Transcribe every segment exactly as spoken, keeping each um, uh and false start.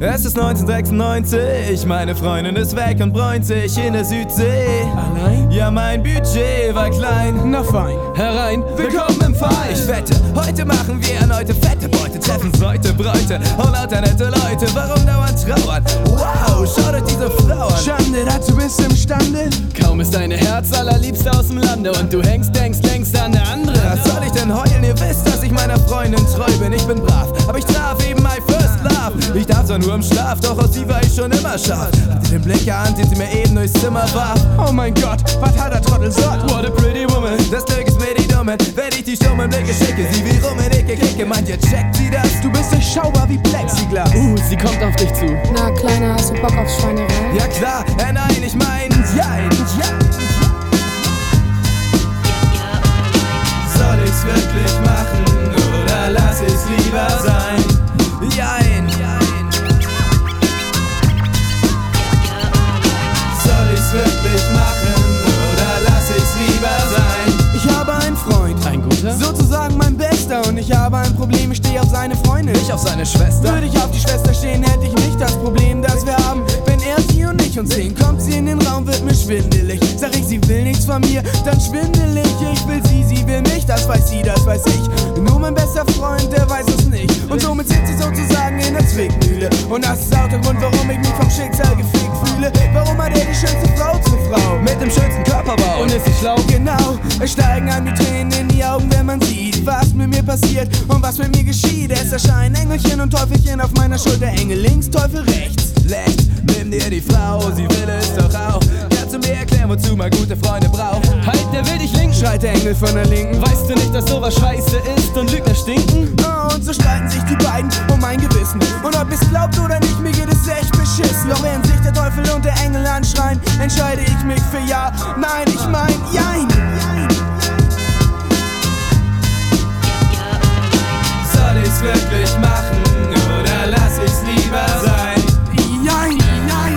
Es ist neunzehnhundertsechsundneunzig, meine Freundin ist weg und bräunt sich in der Südsee. Allein? Ja, mein Budget war klein. Na fein, Herein, willkommen im Verein. Ich wette, heute machen wir erneute fette Beute. Treffen Leute, Bräute und lauter nette Leute. Warum dauernd trauern? Wow, schaut euch diese Frau an. Schande, dazu bist du imstande. Kaum ist deine Herz allerliebste aus dem Lande und du hängst, denkst längst an der andere. Was soll ich denn heulen? Ihr wisst, dass ich meiner Freundin treu bin. Ich bin brav, aber ich traf eben my first love. Ich darf zwar nur im Schlaf, doch aus sie war ich schon immer scharf. Habt ihr den Blick erahnt, den sie mir eben durchs Zimmer warf? Oh mein Gott, was hat der Trottel sagt? What a pretty woman. Das Glück ist mir die Dummen, wenn ich die stummen Blicke schicke. Sie wie rum in Ecke kicke, meint ihr, checkt sie das? Du bist durchschaubar wie Plexiglas. Uh, sie kommt auf dich zu. Na, Kleiner, hast du Bock auf Schweinerei? Ja klar, äh, nein, ich mein, jein, jein. Soll ich's wirklich machen oder lass ich's lieber sein? Jein, jein. Soll ich's wirklich machen oder lass ich's lieber sein? Ich habe einen Freund, Ein guter? sozusagen mein Bester. Und ich habe ein Problem, ich stehe auf seine Freundin. Ich auf seine Schwester. Würde ich auf die Schwester stehen, hätte ich nicht das Problem, das wir haben. Wenn er sie und ich uns sehen, kommt sie in den Raum, wird mir schwindelig. Sag ich, sie will nichts von mir, dann schwindelig. Ich will sie, sie will mich, das weiß sie, das weiß ich. Nur mein bester Freund, der weiß es nicht. Und somit sind sie sozusagen in der Zwickmühle. Und das ist auch der Grund, warum ich mich vom Schicksal gefickt fühle. Warum hat er die schönste Frau zur Frau? Mit dem schönsten Körperbau. Und ist sie schlau? Genau, es steigen einem die Tränen in die Augen, wenn man sieht, was mit mir passiert und was mit mir geschieht. Es erscheinen Engelchen und Teufelchen auf meiner Schulter, Engel links, Teufel rechts. Lecht, nimm dir die Frau, sie will es doch auch. Kannst du mir erklären, wozu man gute Freunde braucht? Halt, der will dich linken. Schreit der Engel von der Linken. Weißt du nicht, dass sowas scheiße ist und Lügner stinken? Oh, und so streiten sich die beiden um mein Gewissen. Und ob es glaubt oder nicht, mir geht es echt beschissen. Doch während sich der Teufel und der Engel anschreien, entscheide ich mich für ja, nein, ich mein jein. Soll ich's wirklich machen oder lass ich's lieber sein? Jein, nein.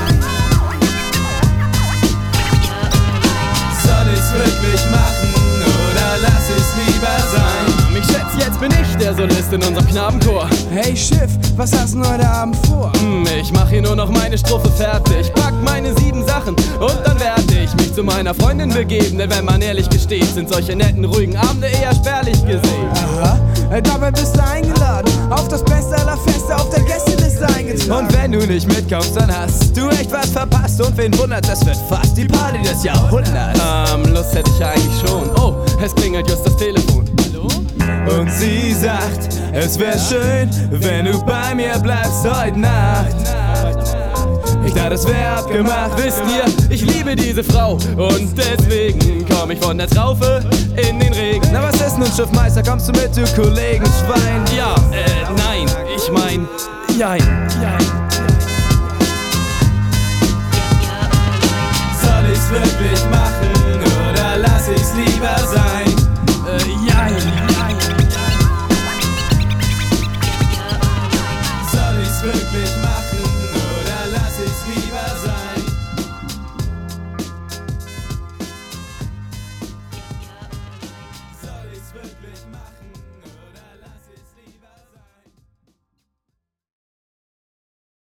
Soll ich's wirklich machen oder lass ich's lieber sein? Ich schätze, jetzt bin ich der Solist in unserem Knabenchor. Hey Schiff, was hast du heute Abend vor? Hm, ich mach hier nur noch meine Strophe fertig. Pack meine sieben Sachen und dann werde ich mich zu meiner Freundin begeben. Denn wenn man ehrlich gesteht, sind solche netten, ruhigen Abende eher spärlich gesehen. Aha, dabei bist du eingeladen. Auf das Beste aller Feste, auf der Gästeliste eingetragen. Und wenn du nicht mitkommst, dann hast du echt was verpasst. Und wen wundert, das wird fast die Party des Jahrhunderts. Ähm, Lust hätte ich ja eigentlich schon. Oh, es klingelt just das Telefon. Hallo? Und sie sagt, es wär schön, wenn du bei mir bleibst heute Nacht. Ich dachte, es wär abgemacht. Wisst ihr, ich liebe diese Frau und deswegen komm ich von der Traufe in den Regen. Na was ist nun, Schiffmeister, kommst du mit, du Kollegenschwein? Ja, äh, nein, ich mein, jein, jein. Soll ich's wirklich